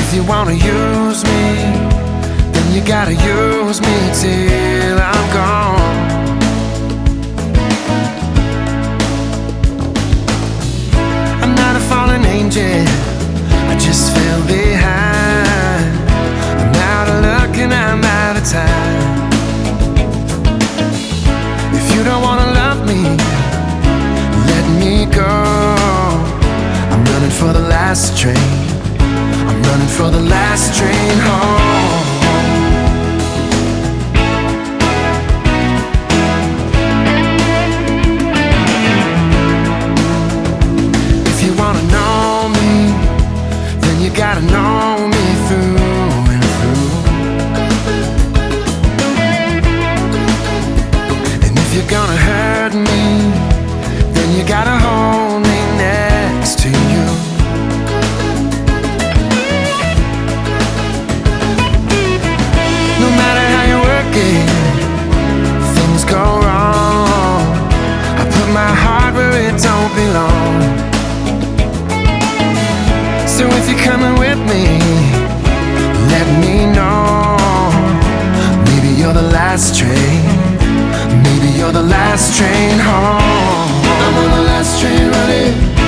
If you wanna use me, then you gotta use me till I'm gone. I'm not a fallen angel, I just fell behind. I'm out of luck and I'm out of time. If you don't wanna love me, let me go. I'm running for the last train, I'm running for the last train home. If you wanna know me, then you gotta know me through and through. And if you're gonna hurt me, then you gotta hold me next to you. No matter how you work it, things go wrong. I put my heart where it don't belong. So if you're coming with me, let me know. Maybe you're the last train, maybe you're the last train home. I'm on the last train running,